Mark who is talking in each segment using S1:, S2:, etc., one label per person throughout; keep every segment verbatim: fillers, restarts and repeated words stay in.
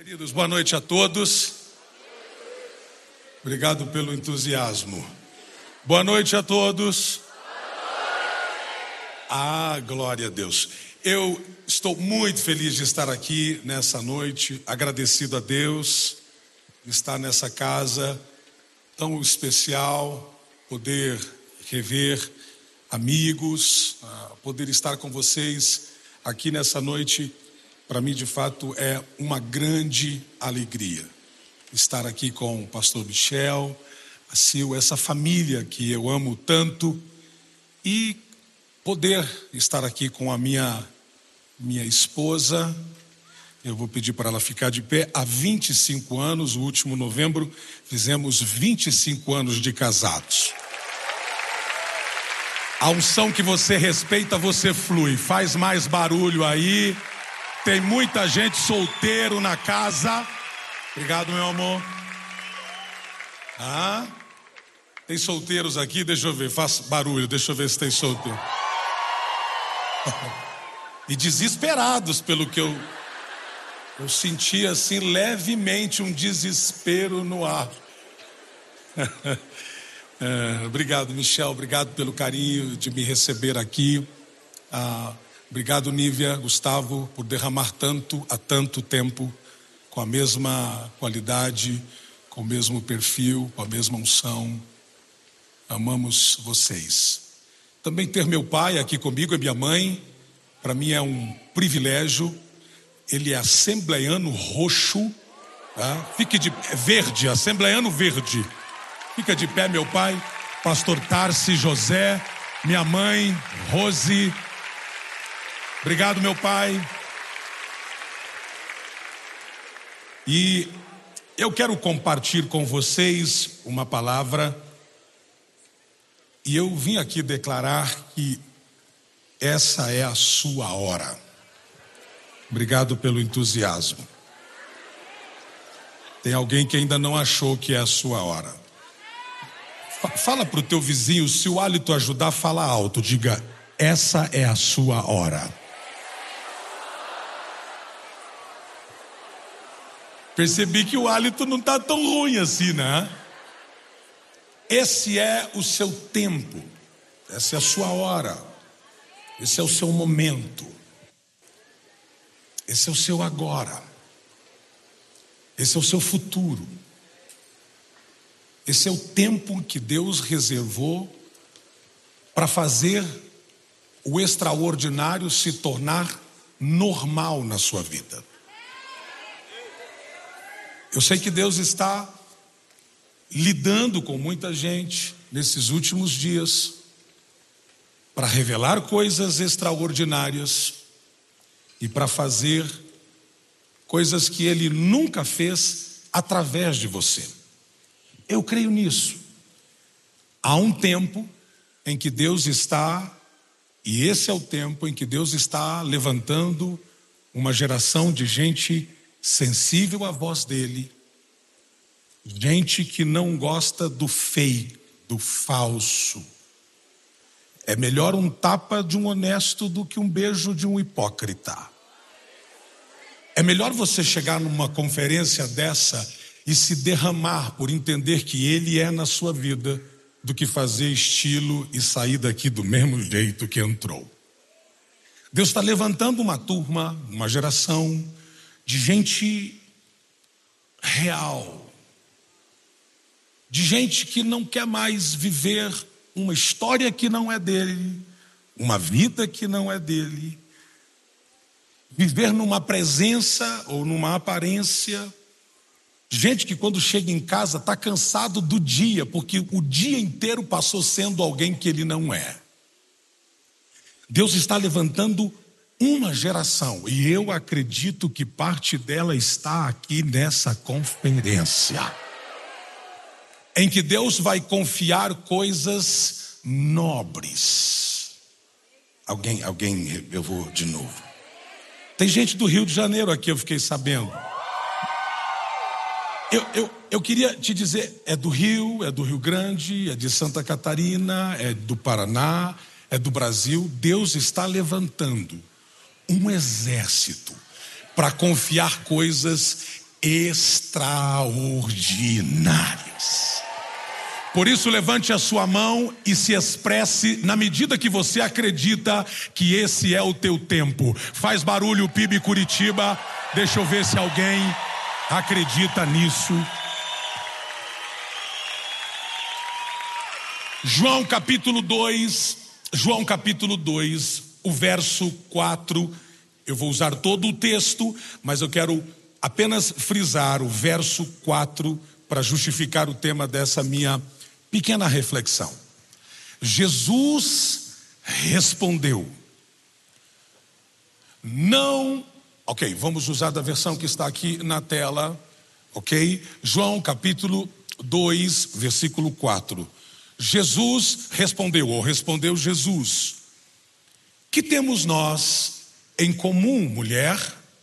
S1: Queridos, boa noite a todos. Obrigado pelo entusiasmo. Boa noite a todos. Ah, glória a Deus. Eu estou muito feliz de estar aqui nessa noite, agradecido a Deus de estar nessa casa tão especial, poder rever amigos, poder estar com vocês aqui nessa noite. Para mim, de fato, é uma grande alegria estar aqui com o pastor Michel, a Sil, essa família que eu amo tanto, e poder estar aqui com a minha, minha esposa. Eu vou pedir para ela ficar de pé. Há vinte e cinco anos, o último novembro, fizemos vinte e cinco anos de casados. A unção que você respeita, você flui. Faz mais barulho aí. Tem muita gente solteiro na casa. Obrigado, meu amor. Ah, tem solteiros aqui? Deixa eu ver, faça barulho, deixa eu ver se tem solteiro. E desesperados, pelo que eu Eu senti assim levemente um desespero no ar. É, obrigado, Michel, obrigado pelo carinho de me receber aqui. Ah, obrigado, Nívia, Gustavo, por derramar tanto há tanto tempo, com a mesma qualidade, com o mesmo perfil, com a mesma unção. Amamos vocês. Também ter meu pai aqui comigo e minha mãe, para mim é um privilégio. Ele é assembleiano roxo, tá? Fique de pé, verde, assembleiano verde. Fica de pé, meu pai, pastor Tarci José, minha mãe, Rose. Obrigado, meu pai. E eu quero compartilhar com vocês uma palavra. E eu vim aqui declarar que essa é a sua hora. Obrigado pelo entusiasmo. Tem alguém que ainda não achou que é a sua hora. Fala para o teu vizinho, se o hálito ajudar, fala alto. Diga, essa é a sua hora. Percebi que o hálito não está tão ruim assim, né? Esse é o seu tempo. Essa é a sua hora. Esse é o seu momento. Esse é o seu agora. Esse é o seu futuro. Esse é o tempo que Deus reservou para fazer o extraordinário se tornar normal na sua vida. Eu sei que Deus está lidando com muita gente nesses últimos dias para revelar coisas extraordinárias e para fazer coisas que Ele nunca fez através de você. Eu creio nisso. Há um tempo em que Deus está, e esse é o tempo em que Deus está levantando uma geração de gente sensível à voz dEle, gente que não gosta do fake, do falso. É melhor um tapa de um honesto do que um beijo de um hipócrita. É melhor você chegar numa conferência dessa e se derramar por entender que Ele é na sua vida, do que fazer estilo e sair daqui do mesmo jeito que entrou. Deus está levantando uma turma, uma geração de gente real, de gente que não quer mais viver uma história que não é dele, uma vida que não é dele, viver numa presença ou numa aparência. Gente que quando chega em casa está cansado do dia, porque o dia inteiro passou sendo alguém que ele não é. Deus está levantando uma geração, e eu acredito que parte dela está aqui nessa conferência, em que Deus vai confiar coisas nobres. Alguém, alguém, eu vou de novo. Tem gente do Rio de Janeiro aqui, eu fiquei sabendo. Eu, eu, eu queria te dizer, é do Rio, é do Rio Grande, é de Santa Catarina, é do Paraná, é do Brasil. Deus está levantando um exército para confiar coisas extraordinárias. Por isso, levante a sua mão e se expresse na medida que você acredita que esse é o teu tempo. Faz barulho, P I B Curitiba. Deixa eu ver se alguém acredita nisso. João capítulo dois, João capítulo dois, o verso quatro. Eu vou usar todo o texto, mas eu quero apenas frisar o verso quatro para justificar o tema dessa minha pequena reflexão. Jesus respondeu: não, ok, vamos usar da versão que está aqui na tela, ok? João capítulo dois, versículo quatro. Jesus respondeu, ou respondeu Jesus: que temos nós em comum, mulher?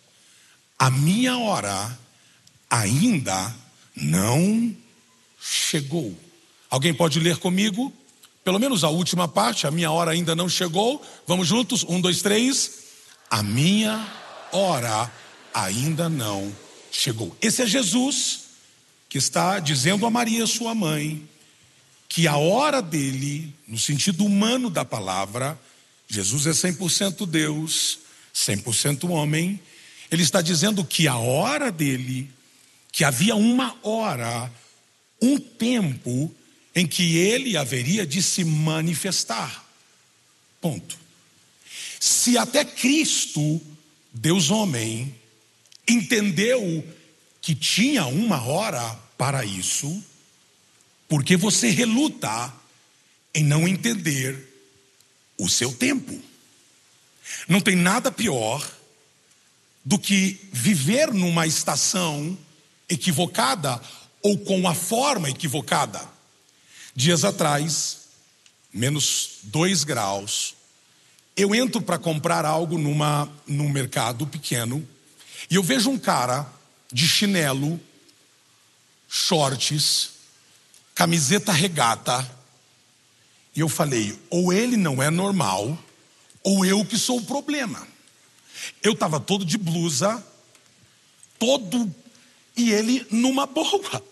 S1: A minha hora ainda não chegou. Alguém pode ler comigo? Pelo menos a última parte, a minha hora ainda não chegou. Vamos juntos? Um, dois, três. A minha hora ainda não chegou. Esse é Jesus que está dizendo a Maria, sua mãe, que a hora dele, no sentido humano da palavra, Jesus é cem por cento Deus, cem por cento homem. Ele está dizendo que a hora dele, que havia uma hora, um tempo em que ele haveria de se manifestar. Ponto. Se até Cristo, Deus homem, entendeu que tinha uma hora para isso, por que você reluta em não entender o seu tempo? Não tem nada pior do que viver numa estação equivocada ou com a forma equivocada. Dias atrás, menos dois graus, eu entro para comprar algo numa, num mercado pequeno e eu vejo um cara de chinelo, shorts, camiseta regata, e eu falei, ou ele não é normal, ou eu que sou o problema. Eu estava todo de blusa, todo, e ele numa boa.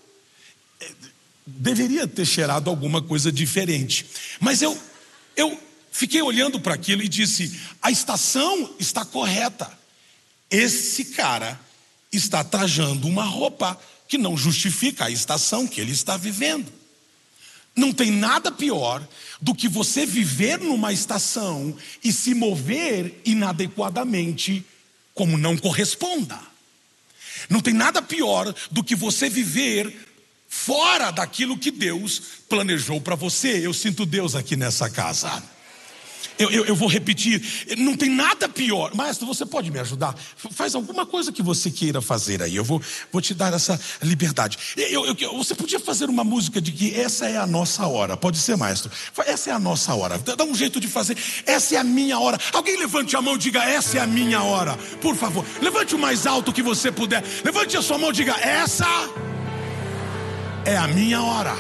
S1: Deveria ter cheirado alguma coisa diferente. Mas eu, eu fiquei olhando para aquilo e disse, a estação está correta. Esse cara está trajando uma roupa que não justifica a estação que ele está vivendo. Não tem nada pior do que você viver numa estação e se mover inadequadamente como não corresponda. Não tem nada pior do que você viver fora daquilo que Deus planejou para você. Eu sinto Deus aqui nessa casa. Eu, eu, eu vou repetir, não tem nada pior. Maestro, você pode me ajudar? Faz alguma coisa que você queira fazer aí. Eu vou, vou te dar essa liberdade. Eu, eu, você podia fazer uma música de que essa é a nossa hora. Pode ser, maestro? Essa é a nossa hora. Dá um jeito de fazer. Essa é a minha hora. Alguém levante a mão e diga, essa é a minha hora. Por favor, levante o mais alto que você puder. Levante a sua mão e diga, essa é a minha hora.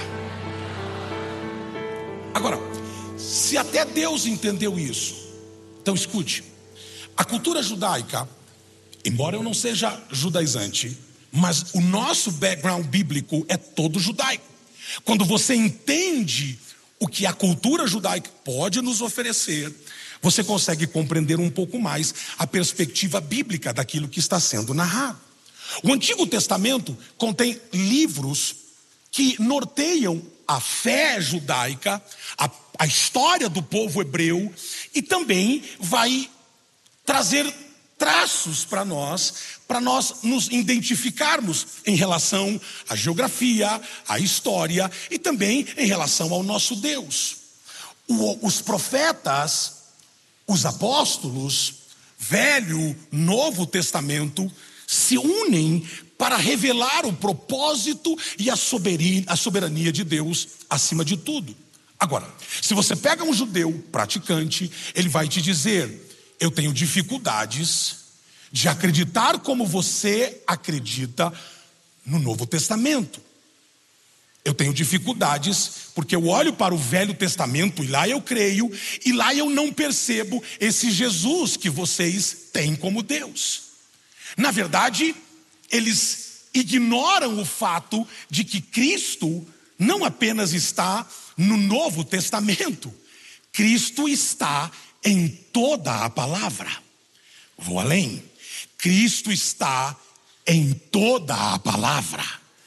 S1: Agora, se até Deus entendeu isso, então escute, a cultura judaica, embora eu não seja judaizante, mas o nosso background bíblico é todo judaico. Quando você entende o que a cultura judaica pode nos oferecer, você consegue compreender um pouco mais a perspectiva bíblica daquilo que está sendo narrado. O Antigo Testamento contém livros que norteiam a fé judaica, a, a história do povo hebreu, e também vai trazer traços para nós, para nós nos identificarmos em relação à geografia, à história e também em relação ao nosso Deus. O, os profetas, os apóstolos, Velho, Novo Testamento, se unem para revelar o propósito e a soberania, a soberania de Deus acima de tudo. Agora, se você pega um judeu praticante, ele vai te dizer, eu tenho dificuldades de acreditar como você acredita no Novo Testamento. Eu tenho dificuldades porque eu olho para o Velho Testamento e lá eu creio, e lá eu não percebo esse Jesus que vocês têm como Deus. Na verdade, eles ignoram o fato de que Cristo não apenas está no Novo Testamento, Cristo está em toda a palavra. Vou além. Cristo está em toda a palavra.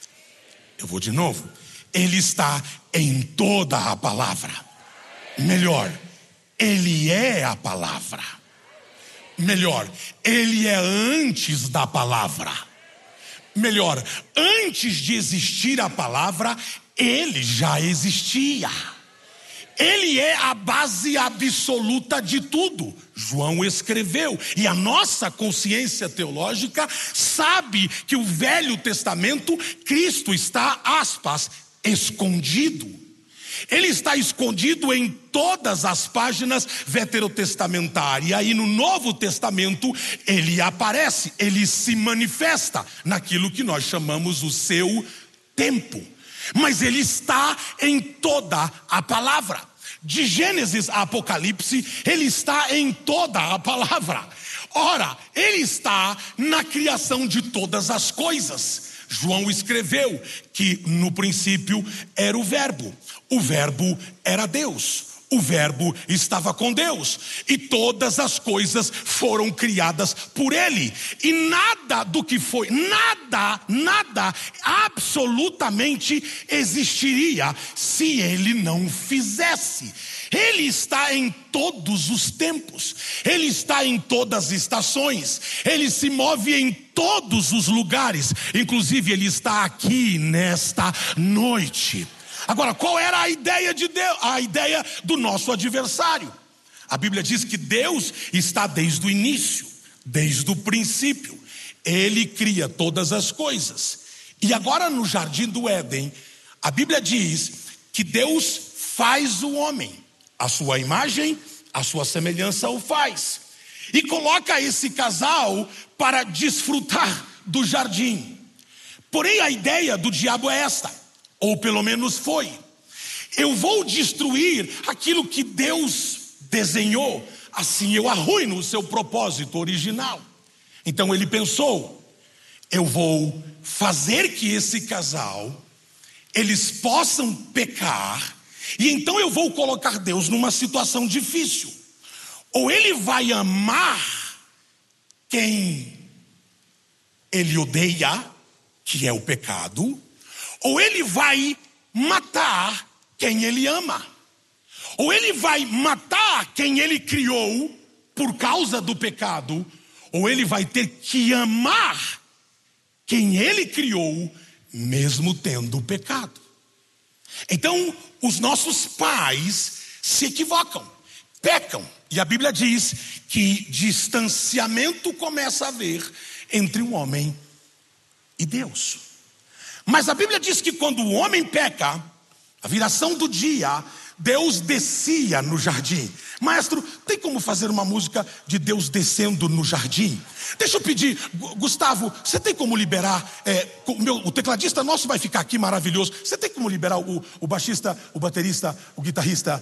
S1: Eu vou de novo. Ele está em toda a palavra. Melhor, Ele é a palavra. Melhor, Ele é antes da palavra. Melhor, antes de existir a palavra, Ele já existia. Ele é a base absoluta de tudo. João escreveu, e a nossa consciência teológica sabe que o Velho Testamento, Cristo está, aspas, escondido. Ele está escondido em todas as páginas veterotestamentárias. E aí no Novo Testamento ele aparece, ele se manifesta naquilo que nós chamamos o seu tempo. Mas ele está em toda a palavra. De Gênesis a Apocalipse, ele está em toda a palavra. Ora, ele está na criação de todas as coisas. João escreveu que no princípio era o Verbo. O Verbo era Deus. O Verbo estava com Deus, e todas as coisas foram criadas por Ele, e nada do que foi, nada, nada, absolutamente existiria se Ele não fizesse. Ele está em todos os tempos, Ele está em todas as estações, Ele se move em todos os lugares, inclusive Ele está aqui nesta noite. Agora, qual era a ideia de Deus? A ideia do nosso adversário. A Bíblia diz que Deus está desde o início, desde o princípio. Ele cria todas as coisas. E agora no jardim do Éden, a Bíblia diz que Deus faz o homem. A sua imagem, a sua semelhança o faz. E coloca esse casal para desfrutar do jardim. Porém, a ideia do diabo é esta. Ou pelo menos foi: eu vou destruir aquilo que Deus desenhou, assim eu arruino o seu propósito original. Então ele pensou: eu vou fazer que esse casal, eles possam pecar, e então eu vou colocar Deus numa situação difícil. Ou ele vai amar quem ele odeia, que é o pecado, ou ele vai matar quem ele ama. Ou ele vai matar quem ele criou por causa do pecado, ou ele vai ter que amar quem ele criou mesmo tendo o pecado. Então, os nossos pais se equivocam, pecam. E a Bíblia diz que distanciamento começa a haver entre o homem e Deus. Mas a Bíblia diz que quando o homem peca, a viração do dia, Deus descia no jardim. Maestro, tem como fazer uma música de Deus descendo no jardim? Deixa eu pedir, Gustavo, você tem como liberar, é, o, meu, o tecladista nosso vai ficar aqui maravilhoso. Você tem como liberar o, o baixista, o baterista, o guitarrista?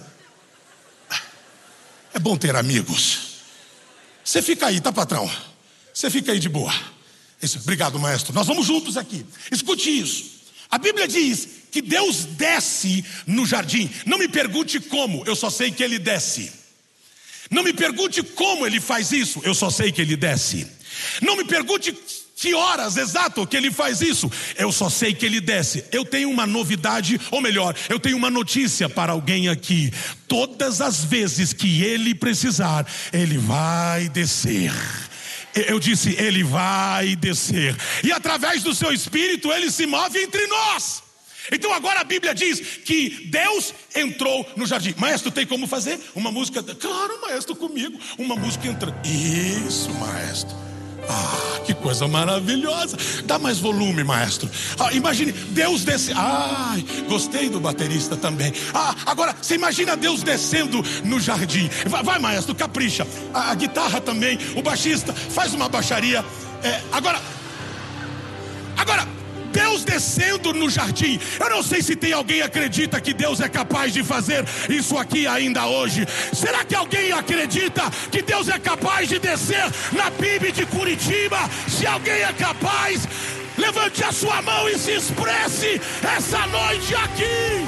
S1: É bom ter amigos. Você fica aí, tá, patrão? Você fica aí de boa. Isso, obrigado, maestro. Nós vamos juntos aqui. Escute isso. A Bíblia diz que Deus desce no jardim. Não me pergunte como, eu só sei que Ele desce. Não me pergunte como Ele faz isso, eu só sei que Ele desce. Não me pergunte que horas exato que Ele faz isso, eu só sei que Ele desce. Eu tenho uma novidade, ou melhor, eu tenho uma notícia para alguém aqui. Todas as vezes que Ele precisar, Ele vai descer. Eu disse, Ele vai descer, e através do seu Espírito Ele se move entre nós. Então agora a Bíblia diz que Deus entrou no jardim. Maestro, tem como fazer uma música? Claro, maestro, comigo. Uma música entrando. Isso, maestro. Ah, que coisa maravilhosa. Dá mais volume, maestro. Ah, imagine, Deus desce. Ai, gostei do baterista também. Ah, agora, você imagina Deus descendo no jardim. Vai, vai maestro, capricha. A, a guitarra também, o baixista, faz uma baixaria. É, agora, agora, Deus descendo no jardim. Eu não sei se tem alguém que acredita que Deus é capaz de fazer isso aqui ainda hoje. Será que alguém acredita que Deus é capaz de descer na P I B de Curitiba? Se alguém é capaz, levante a sua mão e se expresse essa noite aqui.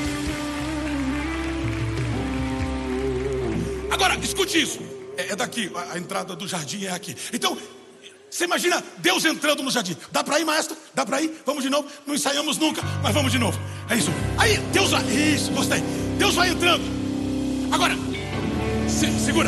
S1: Agora, escute isso. É, é daqui, a, a entrada do jardim é aqui. Então, você imagina Deus entrando no jardim. Dá pra ir, maestro? Dá pra ir? Vamos de novo? Não ensaiamos nunca, mas vamos de novo. É isso. Aí, Deus vai... Isso, gostei. Deus vai entrando. Agora, se, segura.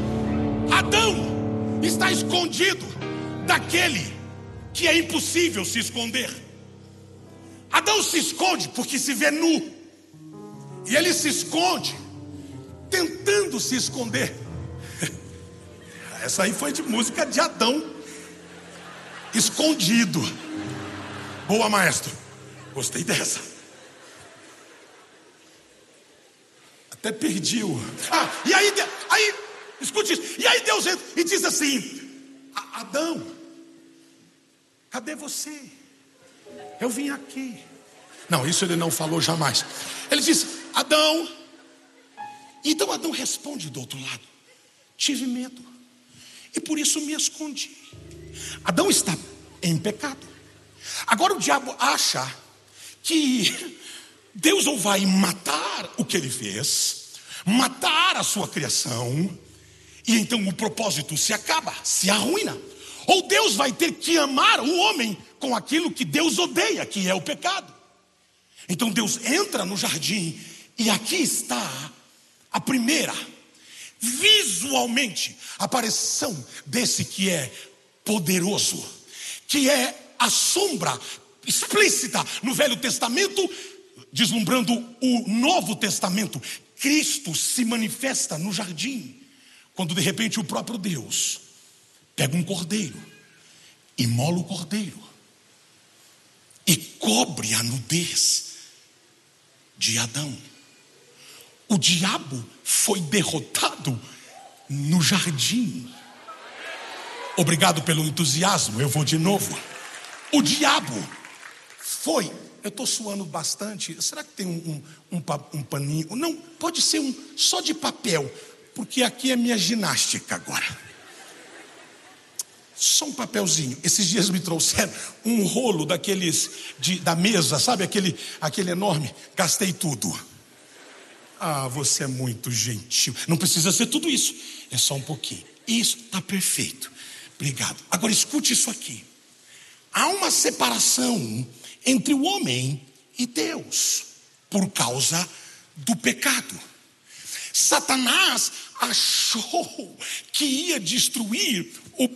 S1: Adão está escondido daquele que é impossível se esconder. Adão se esconde porque se vê nu. E ele se esconde tentando se esconder. Essa aí foi de música de Adão escondido. Boa, maestro. Gostei dessa. Até perdi o... Ah, e aí, aí escute isso. E aí Deus entra e diz assim: Adão, cadê você? Eu vim aqui. Não, isso ele não falou jamais. Ele disse: Adão. Então Adão responde do outro lado: tive medo e por isso me escondi. Adão está em pecado. Agora o diabo acha que Deus ou vai matar o que ele fez, matar a sua criação, e então o propósito se acaba, se arruína. Ou Deus vai ter que amar o homem com aquilo que Deus odeia, que é o pecado. Então Deus entra no jardim e aqui está a primeira, visualmente, aparição desse que é poderoso, que é a sombra explícita no Velho Testamento, deslumbrando o Novo Testamento. Cristo se manifesta no jardim, quando de repente o próprio Deus pega um cordeiro, imola o cordeiro e cobre a nudez de Adão. O diabo foi derrotado no jardim. Obrigado pelo entusiasmo, eu vou de novo. O diabo foi... Eu estou suando bastante. Será que tem um, um, um, um paninho? Não, pode ser um só de papel, porque aqui é minha ginástica agora. Só um papelzinho. Esses dias me trouxeram um rolo daqueles de, da mesa, sabe? Aquele, aquele enorme. Gastei tudo. Ah, você é muito gentil. Não precisa ser tudo isso. É só um pouquinho. Isso está perfeito. Obrigado. Agora escute isso aqui. Há uma separação entre o homem e Deus por causa do pecado. Satanás achou que ia destruir o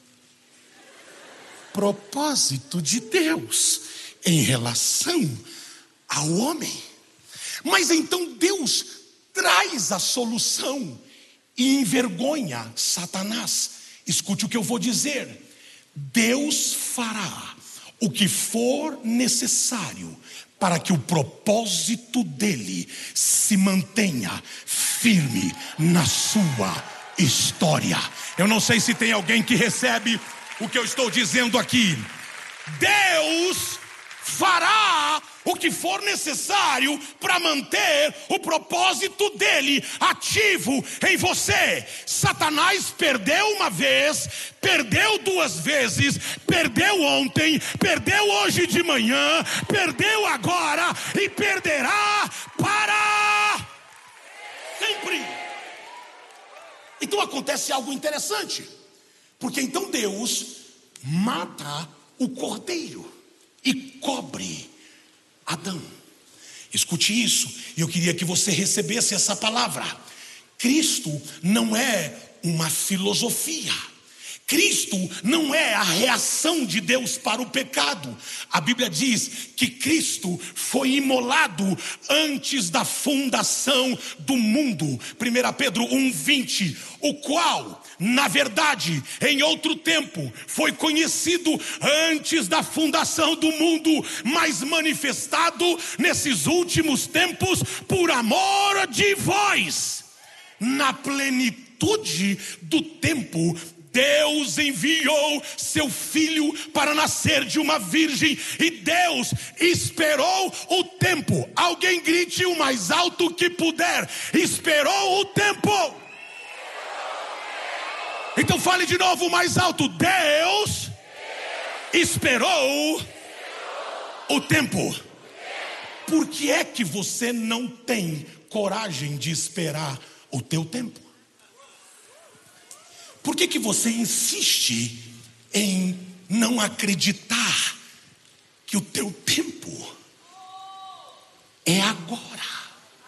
S1: propósito de Deus em relação ao homem. Mas então Deus traz a solução e envergonha Satanás. Escute o que eu vou dizer. Deus fará o que for necessário para que o propósito dele se mantenha firme na sua história. Eu não sei se tem alguém que recebe o que eu estou dizendo aqui. Deus fará o que for necessário para manter o propósito dele ativo em você. Satanás perdeu uma vez, perdeu duas vezes, perdeu ontem, perdeu hoje de manhã, perdeu agora e perderá para sempre. Então acontece algo interessante, porque então Deus mata o cordeiro e cobre Adão. Escute isso, e eu queria que você recebesse essa palavra. Cristo não é uma filosofia. Cristo não é a reação de Deus para o pecado. A Bíblia diz que Cristo foi imolado antes da fundação do mundo. primeira Pedro um, vinte, o qual, na verdade, em outro tempo, foi conhecido antes da fundação do mundo, mas manifestado nesses últimos tempos por amor de vós. Na plenitude do tempo, Deus enviou seu filho para nascer de uma virgem, e Deus esperou o tempo. Alguém grite o mais alto que puder: esperou o tempo. Então fale de novo o mais alto: Deus esperou o tempo. Por que é que você não tem coragem de esperar o teu tempo? Por que que você insiste em não acreditar que o teu tempo é agora?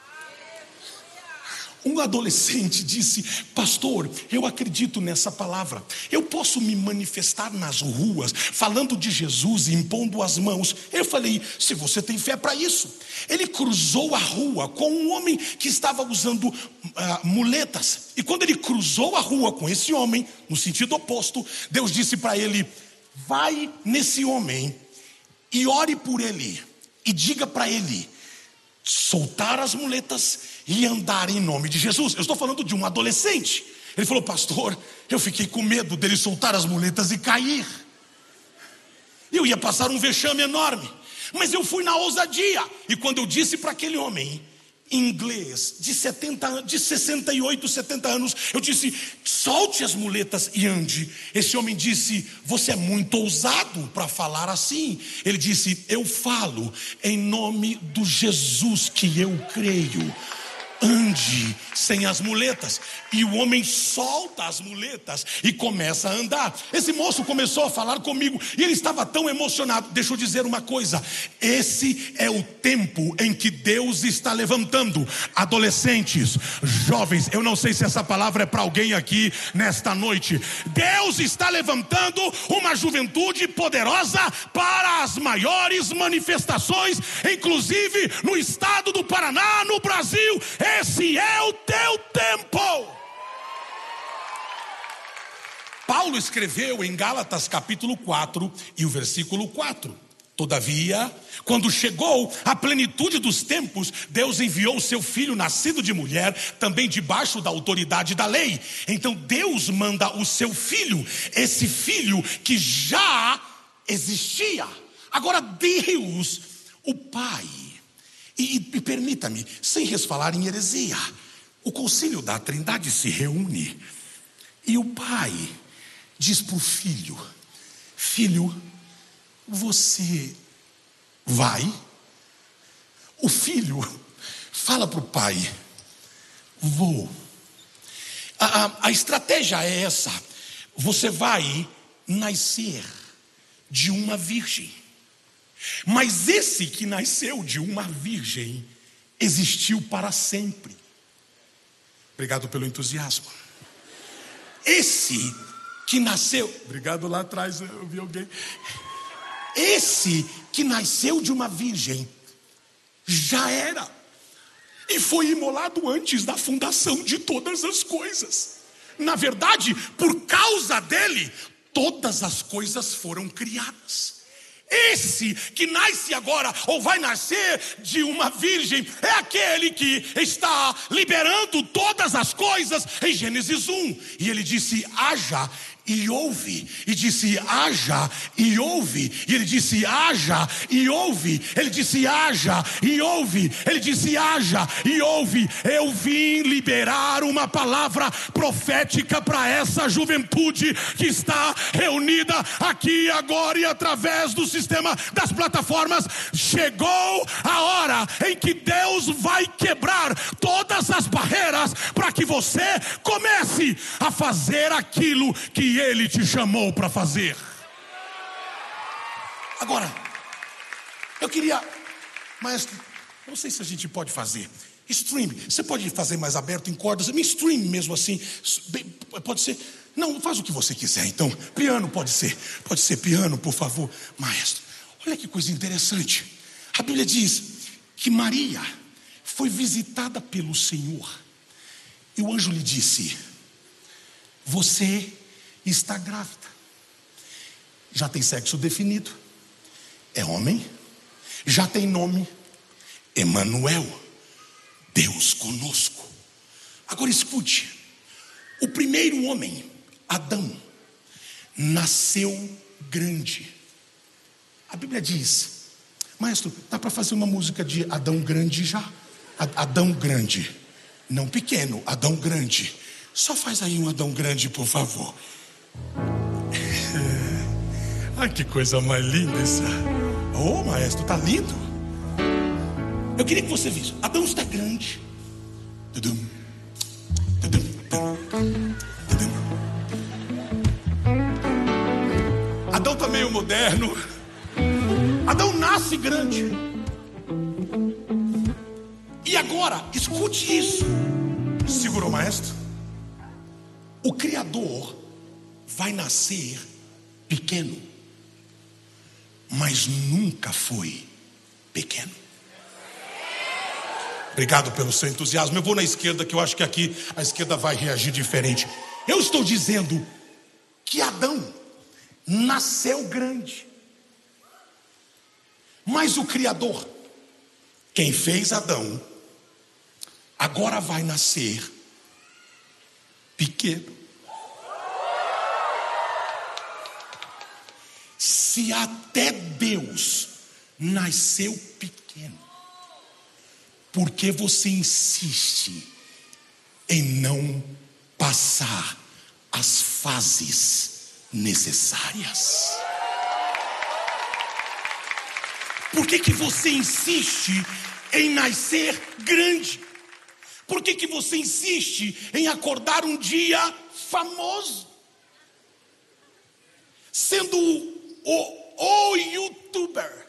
S1: Um adolescente disse: pastor, eu acredito nessa palavra. Eu posso me manifestar nas ruas falando de Jesus e impondo as mãos. Eu falei: se você tem fé para isso. Ele cruzou a rua com um homem que estava usando uh, muletas. E quando ele cruzou a rua com esse homem, no sentido oposto, Deus disse para ele: vai nesse homem e ore por ele. E diga para ele soltar as muletas e andar em nome de Jesus. Eu estou falando de um adolescente. Ele falou: pastor, eu fiquei com medo dele soltar as muletas e cair. Eu ia passar um vexame enorme. Mas eu fui na ousadia. E quando eu disse para aquele homem, em inglês, de, setenta, de sessenta e oito, setenta anos, eu disse: solte as muletas e ande. Esse homem disse: você é muito ousado para falar assim. Ele disse: eu falo em nome do Jesus que eu creio. Ande sem as muletas. E o homem solta as muletas e começa a andar. Esse moço começou a falar comigo e ele estava tão emocionado. Deixa eu dizer uma coisa: esse é o tempo em que Deus está levantando adolescentes, jovens. Eu não sei se essa palavra é para alguém aqui nesta noite. Deus está levantando uma juventude poderosa para as maiores manifestações, inclusive no estado do Paraná, no Brasil. Esse é o teu tempo. Paulo escreveu em Gálatas capítulo quatro e o versículo quatro: todavia, quando chegou a plenitude dos tempos, Deus enviou o seu filho nascido de mulher, também debaixo da autoridade da lei. Então Deus manda o seu filho, esse filho que já existia. Agora Deus, o Pai, e, e permita-me, sem resfalar em heresia, o concílio da Trindade se reúne e o Pai diz para o filho: filho, você vai? O filho fala para o pai: vou. A, a, a estratégia é essa: você vai nascer de uma virgem. Mas esse que nasceu de uma virgem existiu para sempre. Obrigado pelo entusiasmo. Esse que nasceu, obrigado lá atrás, eu vi alguém. Esse que nasceu de uma virgem já era e foi imolado antes da fundação de todas as coisas. Na verdade, por causa dele, todas as coisas foram criadas. Esse que nasce agora, ou vai nascer de uma virgem, é aquele que está liberando todas as coisas em Gênesis um. E ele disse: haja e ouve. E disse: haja e ouve. E ele disse: haja e ouve. Ele disse: haja e ouve. Ele disse: haja e ouve. Eu vim liberar uma palavra profética para essa juventude que está reunida aqui agora e através do sistema das plataformas. Chegou a hora em que Deus vai quebrar todas as barreiras para que você comece a fazer aquilo que Ele te chamou para fazer. Agora, eu queria, maestro, não sei se a gente pode fazer stream. Você pode fazer mais aberto em cordas, me stream mesmo assim. Pode ser, não, faz o que você quiser. Então, piano pode ser, pode ser piano, por favor, maestro. Olha que coisa interessante. A Bíblia diz que Maria foi visitada pelo Senhor e o anjo lhe disse: você está grávida, já tem sexo definido, é homem, já tem nome, Emanuel, Deus conosco. Agora escute: o primeiro homem, Adão, nasceu grande. A Bíblia diz, maestro, dá para fazer uma música de Adão grande já? Adão grande, não pequeno, Adão grande. Só faz aí um Adão grande, por favor. Ai, que coisa mais linda essa. Ô, oh, maestro, tá lindo. Eu queria que você visse. Adão está grande. Tudum, tudum, tudum, tudum. Adão tá meio moderno. Adão nasce grande. E agora, escute isso. Segurou, maestro? O Criador vai nascer pequeno, mas nunca foi pequeno. Obrigado pelo seu entusiasmo. Eu vou na esquerda, que eu acho que aqui a esquerda vai reagir diferente. Eu estou dizendo que Adão nasceu grande, mas o Criador, quem fez Adão, agora vai nascer pequeno. Se até Deus nasceu pequeno, por que você insiste em não passar as fases necessárias? Por que que você insiste em nascer grande? Por que que você insiste em acordar um dia famoso? Sendo o, o youtuber,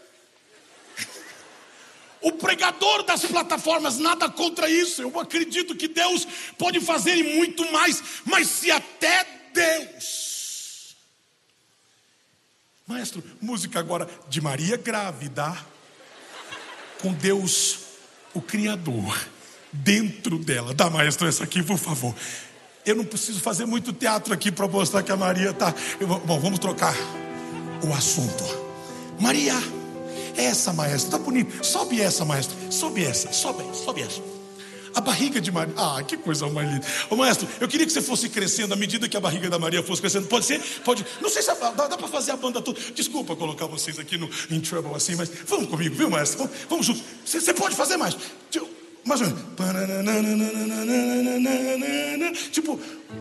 S1: o pregador das plataformas, nada contra isso. Eu acredito que Deus pode fazer e muito mais. Mas se até Deus... Maestro, música agora de Maria grávida, com Deus, o Criador, dentro dela. Dá, maestro, essa aqui, por favor. Eu não preciso fazer muito teatro aqui para mostrar que a Maria está... Bom, vamos trocar o assunto. Maria, essa, maestro, tá bonito. Sobe essa, maestro. Sobe essa, sobe, sobe essa. A barriga de Maria. Ah, que coisa mais linda. Ô, maestro, eu queria que você fosse crescendo à medida que a barriga da Maria fosse crescendo. Pode ser? Pode. Não sei se dá, dá para fazer a banda toda. Desculpa colocar vocês aqui no in trouble assim, mas vamos comigo, viu, maestro? Vamos, vamos juntos. Você, você pode fazer mais. Mais ou menos. Tipo.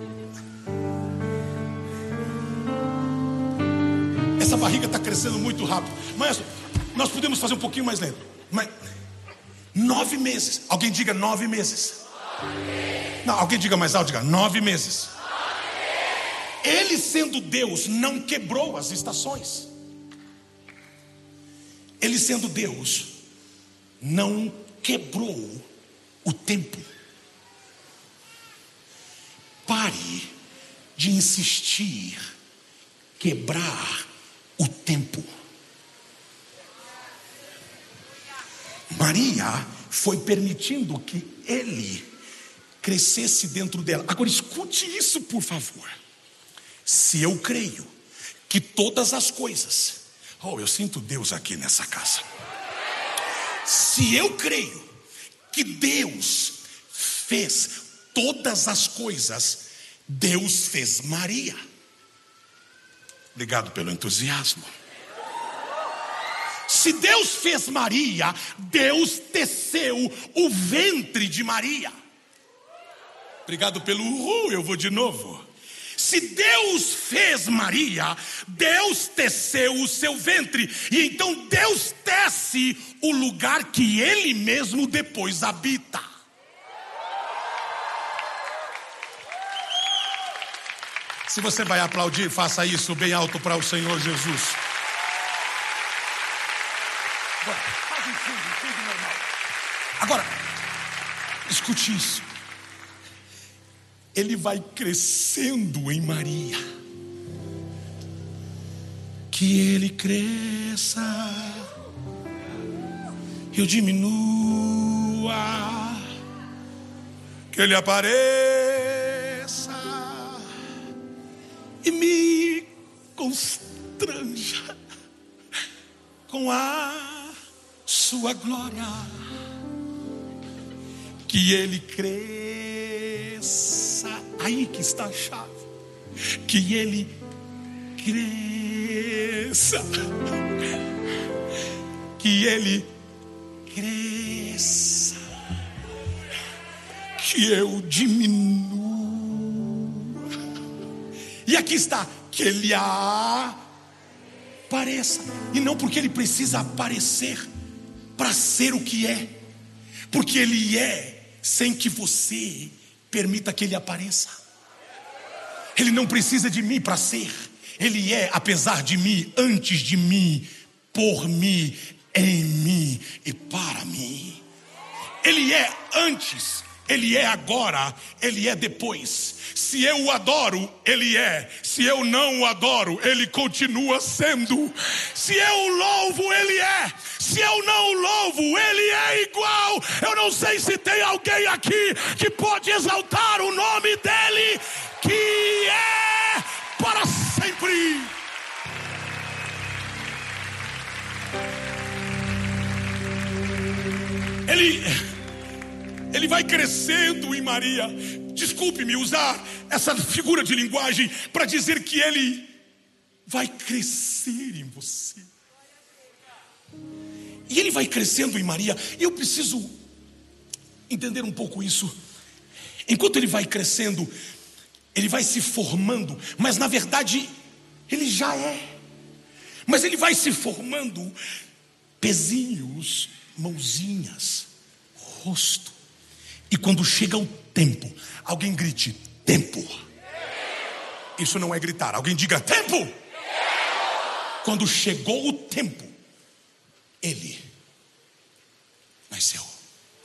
S1: Essa barriga está crescendo muito rápido. Maestro, nós podemos fazer um pouquinho mais lento. Mas nove meses. Alguém diga nove meses. Nove. Não, alguém diga mais alto, diga nove meses. Nove. Ele, sendo Deus, não quebrou as estações. Ele, sendo Deus, não quebrou o tempo. Pare de insistir quebrar o tempo. Maria foi permitindo que ele crescesse dentro dela. Agora escute isso, por favor. Se eu creio que todas as coisas... Oh, eu sinto Deus aqui nessa casa. Se eu creio que Deus fez todas as coisas, Deus fez Maria. Obrigado pelo entusiasmo. Se Deus fez Maria, Deus teceu o ventre de Maria. Obrigado pelo uhul, eu vou de novo. Se Deus fez Maria, Deus teceu o seu ventre. E então Deus tece o lugar que Ele mesmo depois habita. Se você vai aplaudir, faça isso bem alto para o Senhor Jesus. Agora, faz um fundo, um fundo normal. Agora, escute isso. Ele vai crescendo em Maria. Que ele cresça, eu diminua. Que ele apareça e me constranja com a sua glória. Que ele cresça. Aí que está a chave. Que ele cresça. Que ele cresça. Que eu diminua. E aqui está. Que ele apareça. apareça. E não porque ele precisa aparecer para ser o que é, porque ele é sem que você permita que ele apareça. Ele não precisa de mim para ser, ele é apesar de mim, antes de mim, por mim, em mim e para mim. Ele é antes, ele é agora, ele é depois. Se eu o adoro, ele é. Se eu não o adoro, ele continua sendo. Se eu o louvo, ele é. Se eu não o louvo, ele é igual. Eu não sei se tem alguém aqui que pode exaltar o nome dele, que é para sempre. Ele, ele vai crescendo em Maria. Desculpe-me usar essa figura de linguagem para dizer que ele vai crescer em você. E ele vai crescendo em Maria. E eu preciso entender um pouco isso. Enquanto ele vai crescendo, ele vai se formando, mas na verdade ele já é. Mas ele vai se formando pezinhos, mãozinhas, rosto. E quando chega o tempo, alguém grite, tempo. Isso não é gritar, alguém diga, tempo. Quando chegou o tempo, ele nasceu.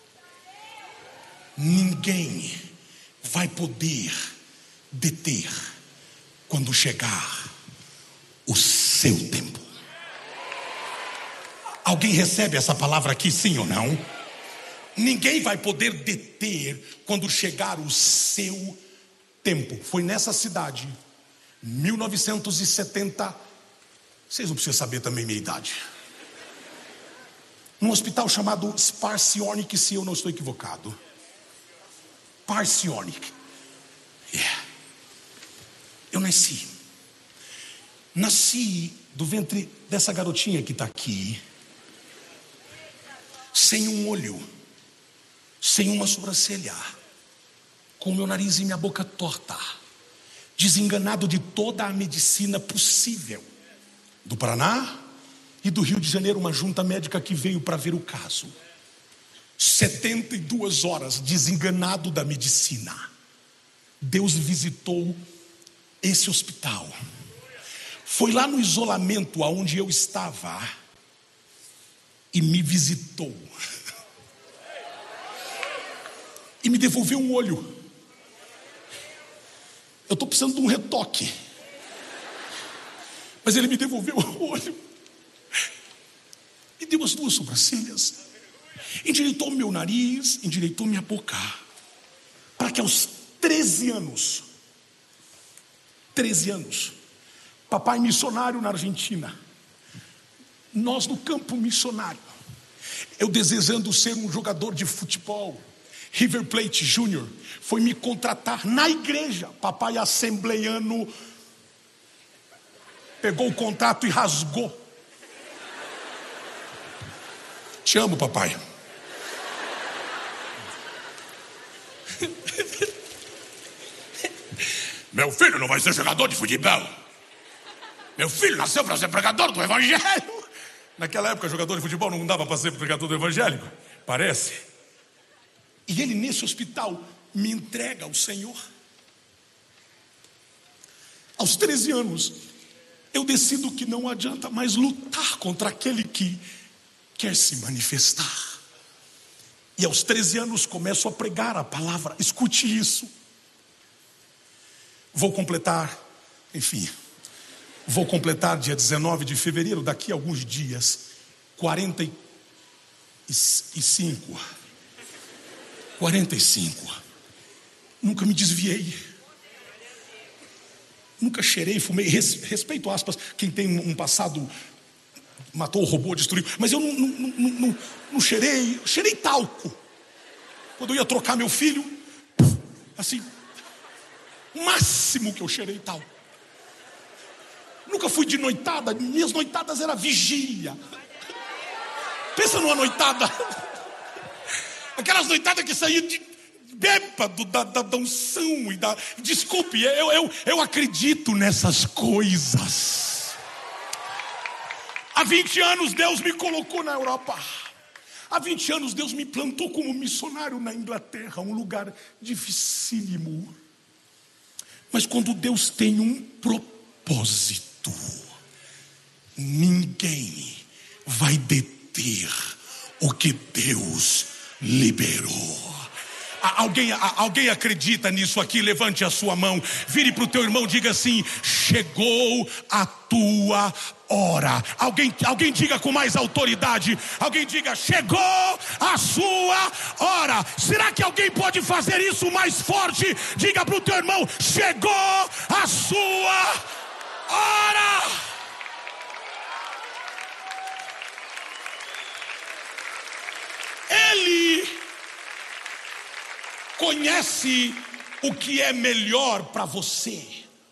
S1: Ninguém vai poder deter quando chegar o seu tempo. Alguém recebe essa palavra aqui, sim ou não? Ninguém vai poder deter quando chegar o seu tempo. Foi nessa cidade, mil novecentos e setenta. Vocês não precisam saber também minha idade. Num hospital chamado Sparcionic, se eu não estou equivocado. Sparcionic. Yeah. Eu nasci. Nasci do ventre dessa garotinha que está aqui, sem um olho, sem uma sobrancelha, com meu nariz e minha boca torta, desenganado de toda a medicina possível, do Paraná e do Rio de Janeiro, uma junta médica que veio para ver o caso. setenta e duas horas desenganado da medicina. Deus visitou esse hospital. Foi lá no isolamento aonde eu estava e me visitou. E me devolveu um olho. Eu estou precisando de um retoque. Mas ele me devolveu o olho. Me deu as duas sobrancelhas. Endireitou meu nariz, endireitou minha boca. Para que aos treze anos, treze anos, papai missionário na Argentina, nós no campo missionário, eu desejando ser um jogador de futebol, River Plate Júnior foi me contratar na igreja. Papai assembleiano pegou o contrato e rasgou. Te amo, papai. Meu filho não vai ser jogador de futebol. Meu filho nasceu para ser pregador do evangelho. Naquela época, jogador de futebol não dava para ser pregador do evangelho, parece. E ele nesse hospital me entrega ao Senhor. Aos treze anos, eu decido que não adianta mais lutar contra aquele que quer se manifestar. E aos treze anos começo a pregar a palavra. Escute isso. Vou completar, enfim, vou completar dia dezenove de fevereiro, daqui a alguns dias, quarenta e cinco. quarenta e cinco. Nunca me desviei. Nunca cheirei, fumei. Respeito aspas, quem tem um passado, matou, roubou, destruiu. Mas eu não, não, não, não, não cheirei, cheirei talco. Quando eu ia trocar meu filho, assim, o máximo que eu cheirei talco. Nunca fui de noitada, minhas noitadas eram vigília. Pensa numa noitada. Aquelas noitadas que saíam de bêbado da, da, da unção e da... Desculpe, eu, eu, eu acredito nessas coisas. Há vinte anos Deus me colocou na Europa. Há vinte anos Deus me plantou como missionário na Inglaterra, um lugar dificílimo. Mas quando Deus tem um propósito, ninguém vai deter o que Deus liberou. Alguém, alguém acredita nisso aqui? Levante a sua mão, vire para o teu irmão, diga assim: chegou a tua hora. Alguém, alguém diga com mais autoridade, alguém diga: chegou a sua hora. Será que alguém pode fazer isso mais forte? Diga para o teu irmão: chegou a sua hora. Ele conhece o que é melhor para você.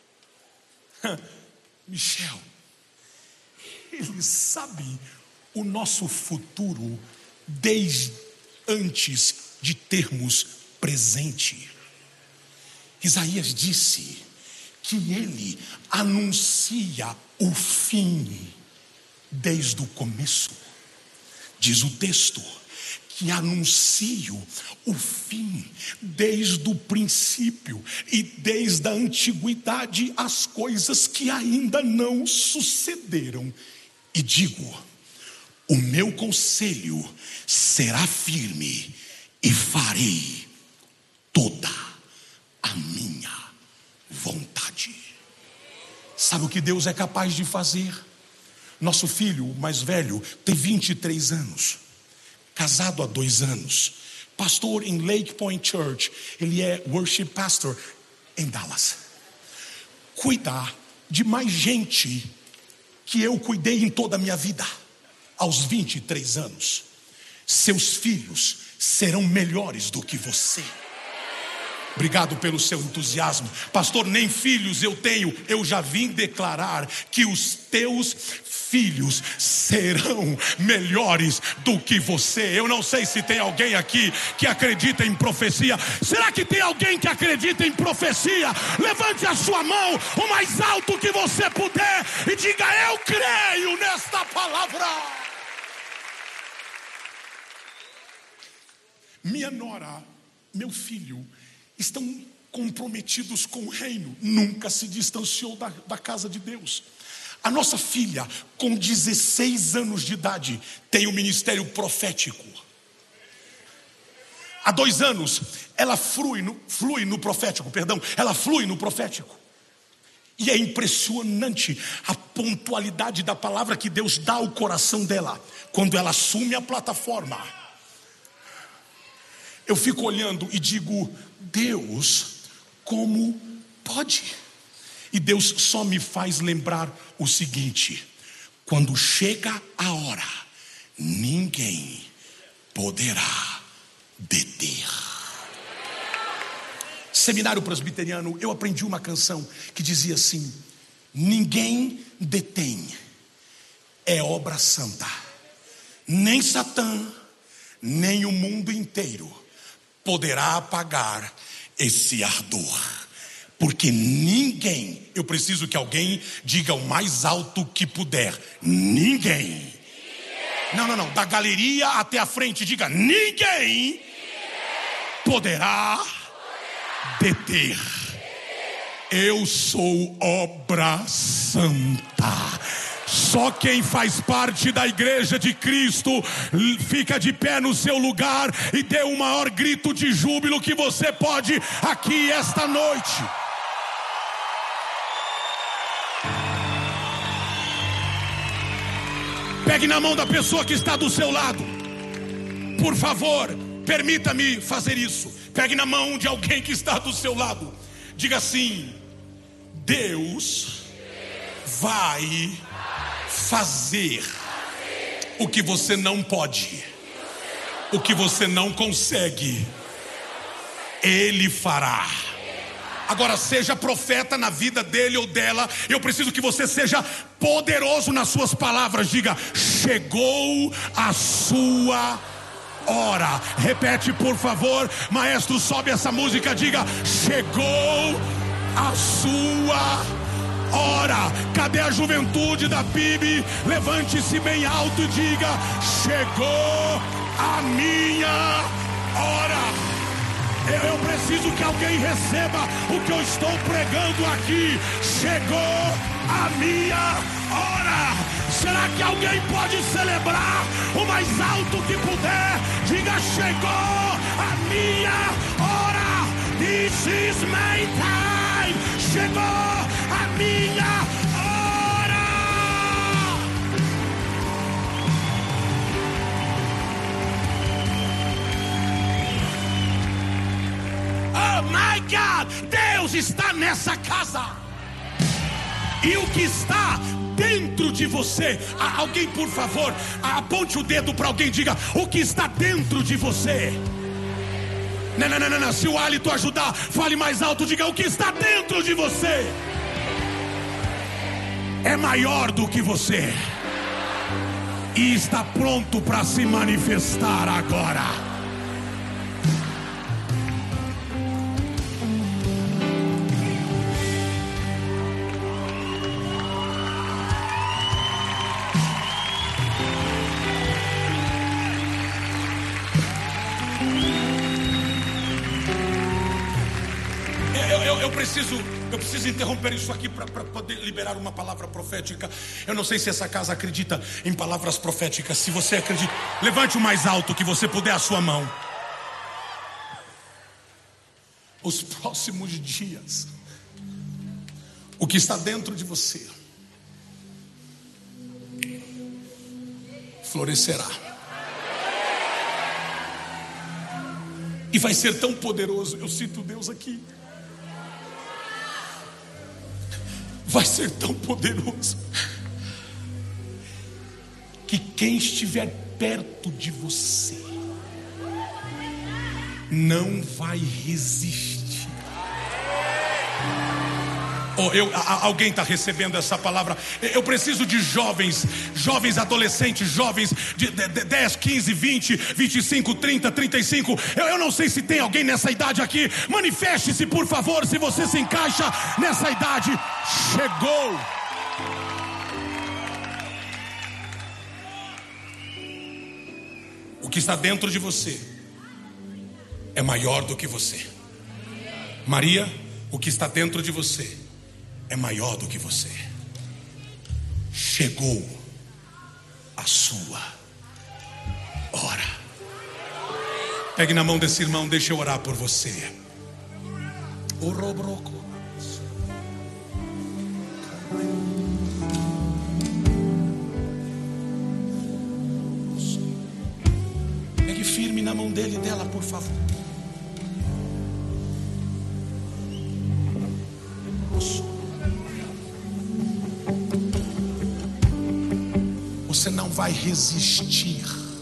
S1: Michel, Ele sabe o nosso futuro desde antes de termos presente. Isaías disse que Ele anuncia o fim desde o começo. Diz o texto que anuncio o fim desde o princípio e desde a antiguidade as coisas que ainda não sucederam. E digo: o meu conselho será firme e farei toda a minha vontade. Sabe o que Deus é capaz de fazer? Nosso filho mais velho tem vinte e três anos. Casado há dois anos, pastor em Lake Point Church. Ele é worship pastor em Dallas. Cuidar de mais gente que eu cuidei em toda a minha vida. Aos vinte e três anos, seus filhos serão melhores do que você. Obrigado pelo seu entusiasmo. Pastor, nem filhos eu tenho. Eu já vim declarar que os teus filhos serão melhores do que você. Eu não sei se tem alguém aqui que acredita em profecia. Será que tem alguém que acredita em profecia? Levante a sua mão o mais alto que você puder e diga: eu creio nesta palavra. Minha nora, meu filho estão comprometidos com o reino. Nunca se distanciou da, da casa de Deus. A nossa filha, com dezesseis anos de idade, tem o ministério profético. Há dois anos, ela flui no, flui no profético, perdão, ela flui no profético. E é impressionante a pontualidade da palavra que Deus dá ao coração dela, quando ela assume a plataforma. Eu fico olhando e digo: Deus, como pode? E Deus só me faz lembrar o seguinte: quando chega a hora, ninguém poderá deter. Seminário presbiteriano, eu aprendi uma canção que dizia assim: ninguém detém, é obra santa. Nem Satã, nem o mundo inteiro poderá apagar esse ardor. Porque ninguém, eu preciso que alguém diga o mais alto que puder: ninguém. ninguém. Não, não, não, da galeria até a frente, diga: ninguém, ninguém. Poderá, poderá deter. deter. Eu sou obra santa. Só quem faz parte da igreja de Cristo fica de pé no seu lugar e dê o maior grito de júbilo que você pode aqui esta noite. Pegue na mão da pessoa que está do seu lado. Por favor, permita-me fazer isso. Pegue na mão de alguém que está do seu lado. Diga assim: Deus vai fazer o que você não pode, o que você não consegue, Ele fará. Agora, seja profeta na vida dele ou dela. Eu preciso que você seja poderoso nas suas palavras. Diga: chegou a sua hora. Repete, por favor. Maestro, sobe essa música. Diga: chegou a sua Ora, cadê a juventude da P I B? Levante-se bem alto e diga: chegou a minha hora. Eu, eu preciso que alguém receba o que eu estou pregando aqui. Chegou a minha hora. Será que alguém pode celebrar o mais alto que puder? Diga: chegou a minha hora. This is my time. Chegou a minha hora. Oh my God, Deus está nessa casa. E o que está dentro de você, alguém por favor, aponte o dedo para alguém, diga: o que está dentro de você. Não, não, não, não, se o hálito ajudar, fale mais alto, diga: o que está dentro de você é maior do que você e está pronto para se manifestar agora. Eu preciso, eu preciso interromper isso aqui para poder liberar uma palavra profética. Eu não sei se essa casa acredita em palavras proféticas. Se você acredita, levante o mais alto que você puder a sua mão. Os próximos dias, o que está dentro de você florescerá. E vai ser tão poderoso. Eu cito Deus aqui. Vai ser tão poderoso que quem estiver perto de você não vai resistir. Oh, eu, a, alguém está recebendo essa palavra? Eu preciso de jovens, jovens adolescentes, jovens de, de, de dez, quinze, vinte, vinte e cinco, trinta, trinta e cinco. Eu, eu não sei se tem alguém nessa idade aqui. Manifeste-se, por favor, se você se encaixa nessa idade. Chegou. O que está dentro de você é maior do que você. Maria, o que está dentro de você é maior do que você. Chegou a sua hora. Pegue na mão desse irmão, deixa eu orar por você. O robroco. Pegue firme na mão dele e dela, por favor. Você não vai resistir.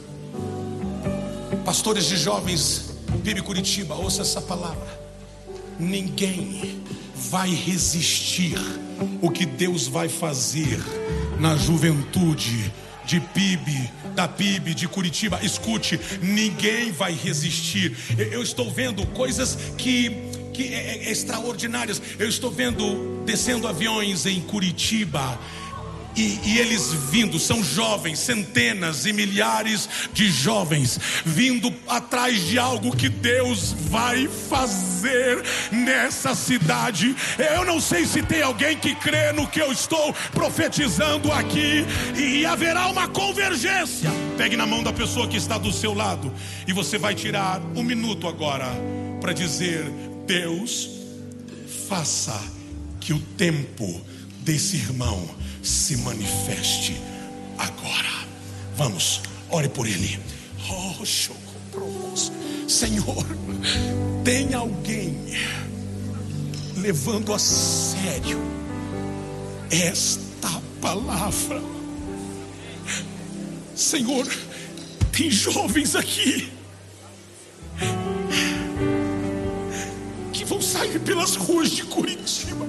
S1: Pastores de jovens, P I B Curitiba, ouça essa palavra. Ninguém vai resistir o que Deus vai fazer na juventude de P I B, da P I B de Curitiba. Escute, ninguém vai resistir. Eu estou vendo coisas que, que é, é extraordinárias. Eu estou vendo descendo aviões em Curitiba. E, e eles vindo, são jovens, centenas e milhares de jovens vindo atrás de algo que Deus vai fazer nessa cidade. Eu não sei se tem alguém que crê no que eu estou profetizando aqui. E haverá uma convergência. Pegue na mão da pessoa que está do seu lado e você vai tirar um minuto agora para dizer: Deus, faça que o tempo desse irmão se manifeste agora. Vamos, ore por ele. Oh, Senhor, tem alguém levando a sério esta palavra. Senhor, tem jovens aqui que vão sair pelas ruas de Curitiba.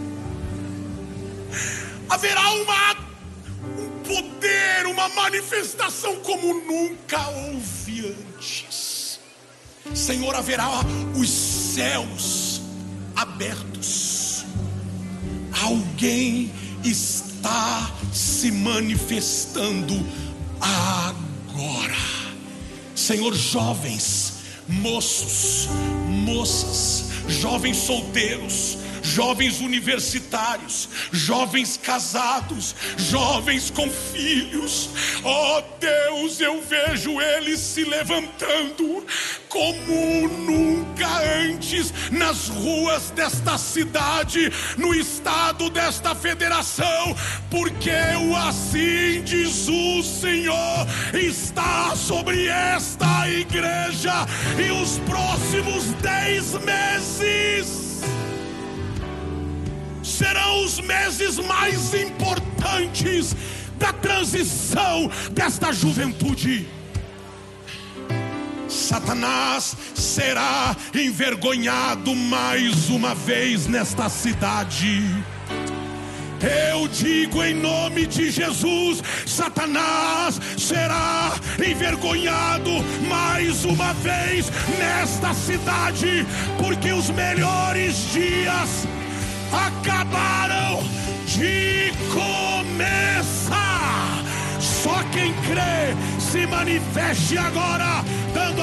S1: Haverá uma, um poder, uma manifestação como nunca houve antes. Senhor, haverá os céus abertos. Alguém está se manifestando agora. Senhor, jovens, moços, moças, jovens solteiros, jovens universitários, jovens casados, jovens com filhos, ó Deus, eu vejo eles se levantando como nunca antes nas ruas desta cidade, no estado desta federação, porque o assim diz o Senhor está sobre esta igreja, e os próximos dez meses serão os meses mais importantes da transição desta juventude. Satanás será envergonhado mais uma vez nesta cidade. Eu digo em nome de Jesus, Satanás será envergonhado mais uma vez nesta cidade, porque os melhores dias acabaram de começar. Só quem crê se manifeste agora, dando